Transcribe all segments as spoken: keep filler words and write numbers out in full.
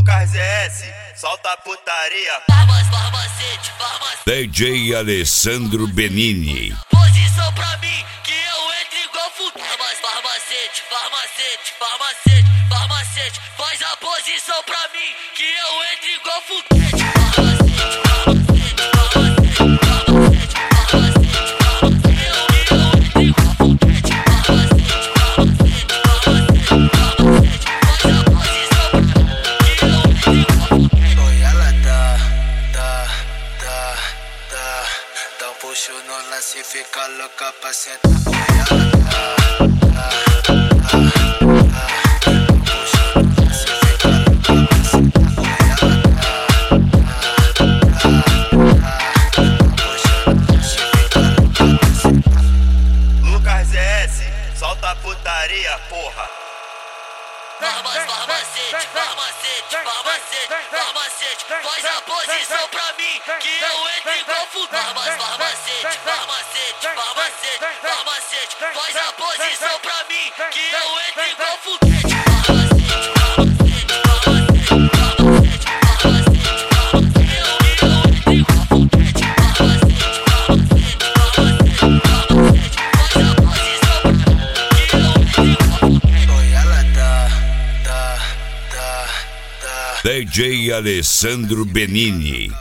Lucas S, solta a putaria. Farmas, farmacete, farmacete. D J Alessandro Benini. Posição pra mim, que eu entro igual fudido. Farmas, farmacete, farmacete, farmacete, farmacete. Faz a posição pra mim, que eu entro igual fudido. Puxo no lance, fica louca pra sentar. Puxo no lance, fica louca pra sentar. Lucas S, solta a putaria, porra. Farmas, farmacete, farmacete, farmacete, farmacete. Faz a posição pra mim, que eu entro igual fudido. Farmas, farmacete, farmacete, farmacete, farmacete. Faz a posição pra mim, que eu entro igual fudido. D J Alessandro Benini.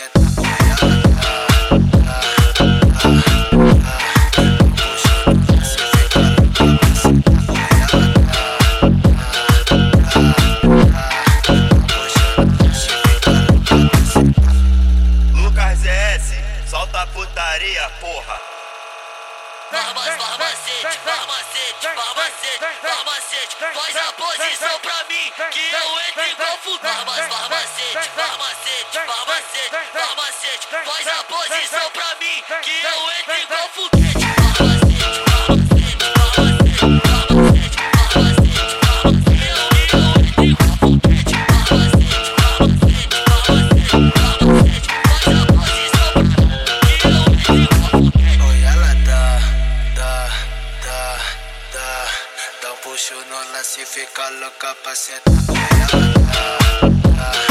Lucas S, solta a putaria, porra. Farmas, farmacete, farmacete, farmacete, farmacete. Faz a posição pra mim, que eu entro igual fudido. Farmas, farmacete, farmacete, farmacete, farmacete. Faz a posição pra mim, que eu entro igual fudido. Puxo no lance, fica louca pra sentar.